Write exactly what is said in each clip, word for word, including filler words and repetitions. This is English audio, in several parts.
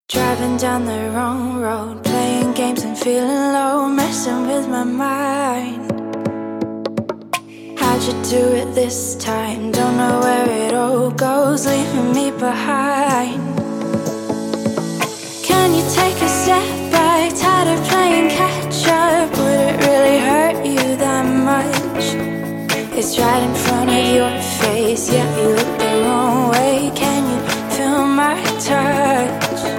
Driving down the wrong road, playing games and feeling low, messing with my mind. How'd you do it this time? Don't know where it all goes, leaving me behind. Can you take a step back? Tired of playing catch up. Would it really hurt you that much? It's right in front of your face, yet you look the wrong way. Can you feel my touch?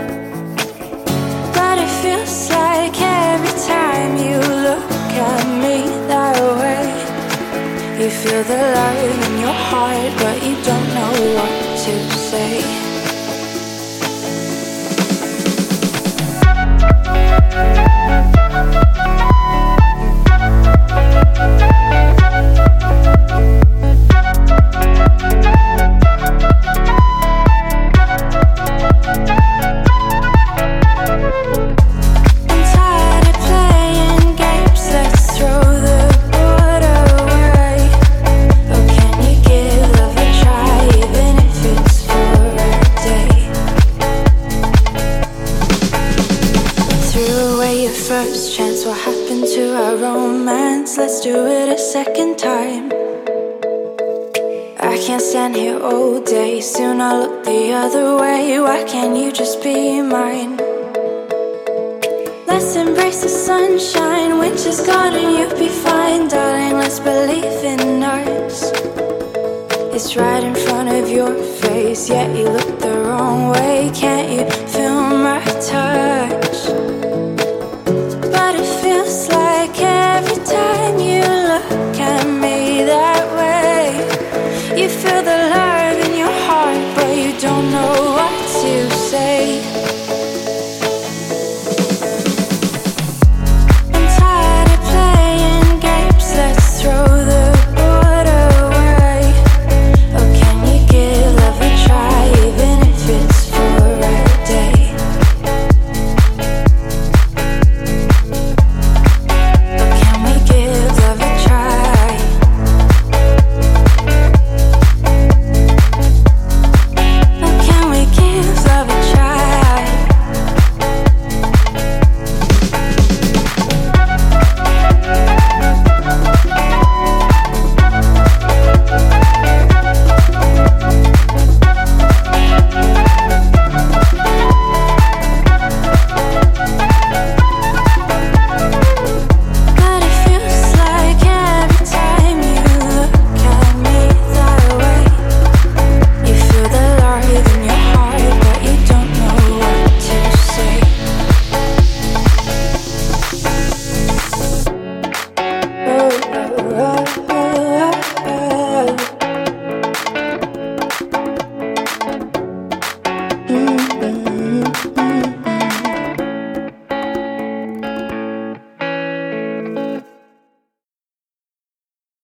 Feels like every time you look at me that way, you feel the love in your heart, but you don't know what to say. First chance, what happened to our romance? Let's do it a second time. I can't stand here all day, soon I'll look the other way. Why can't you just be mine? Let's embrace the sunshine, winter's gone and you'll be fine. Darling, let's believe in us. It's right in front of your face, yet you look the wrong way. Can't you feel